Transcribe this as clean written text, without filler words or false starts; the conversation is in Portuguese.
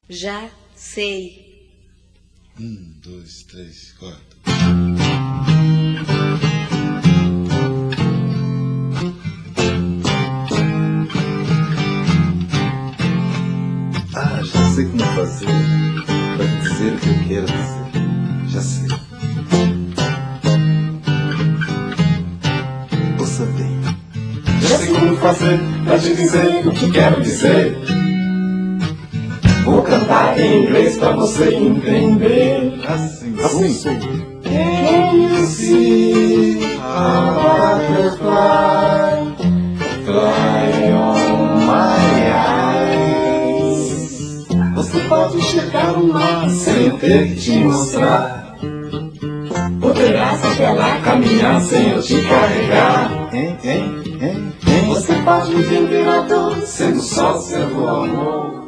Já sei. 1, 2, 3, 4. Já sei como fazer para dizer o que eu quero dizer. Já sei. Ouça bem. Já sei como fazer pra te dizer o que quero dizer. Vou cantar em inglês pra você entender. Assim. Can you see a butterfly fly on my eyes? Você pode enxergar o mar sem eu ter que te mostrar. Poderás até lá caminhar sem eu te carregar. Você pode entender a dor sendo só seu amor.